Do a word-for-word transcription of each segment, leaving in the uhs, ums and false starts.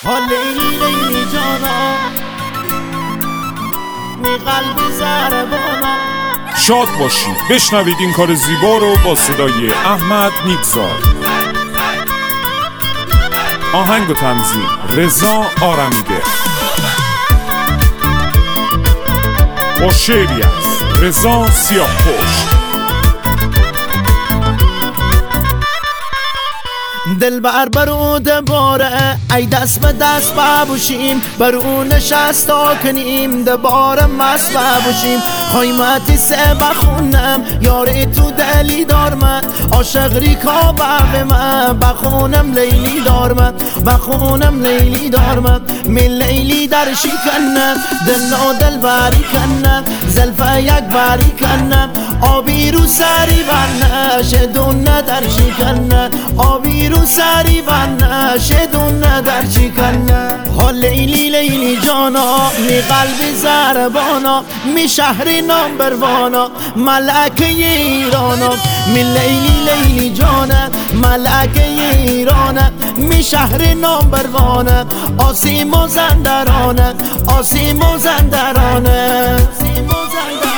ها لیلی لیلی جانا می قلب زربانا. شاد باشید بشنوید این کار زیبا رو با صدای احمد نیکزاد. آهنگ و تنظیم رضا آرمیده. با شعری از رضا سیاه‌پشت. دل بر برود باره ای دست به دست ببوشیم، برو نشستا کنیم دباره مست ببوشیم. خایمتی سه بخونم یاری تو دلی دارم، عاشق ریکا به من بخونم لیلی دارم، بخونم لیلی دارم. من لیلی در شکنم دل و دل بری کنم، زلفه یک بری کنم آبی رو سری بنه شدونه در شکنم، آبی رو سری بنه شدونه در شکنم. ها لیلی لیلی جانا می قلب زربانا، می شهر نامبروانا ملکه ایرانا. می لیلی لیلی جانا ملکه ایرانا، می شهر نامبروانا آسیم و زندرانه، آسیم و زندرانه، آسیم و زندرانه.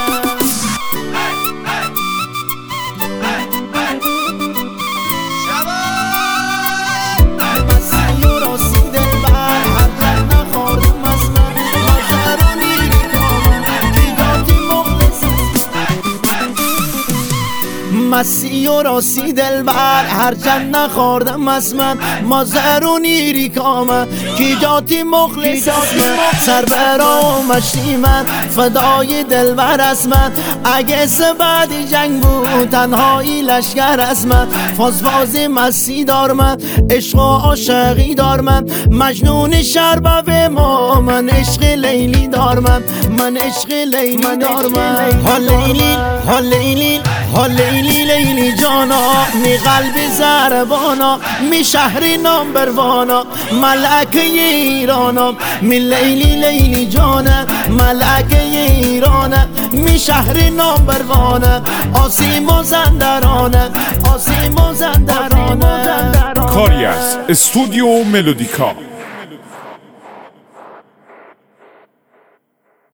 مسی و راسی دل بر هر چند نخوردم از من، مازر و نیری کامه کی جاتی مخلص از من. سر برا و مشتی من فدای دل بر از من، اگه سبدی جنگ بود تنهایی لشکر از من. فاز فازی مسی دار من عشق و عاشقی دار من، مجنون شربه ما من عشق لیلی دار من، من عشق لیلی دار من. ها لیلی ها لیلی ها لیلی لیلی جانا می قلب زربانا، می شهر نامبروانا ملکه ایرانا. می لیلی لیلی جانا ملکه ایرانا، می شهر نامبروانا آسیم و زندرانه، آسیم و زندرانه. کاری از استودیو ملودیکا.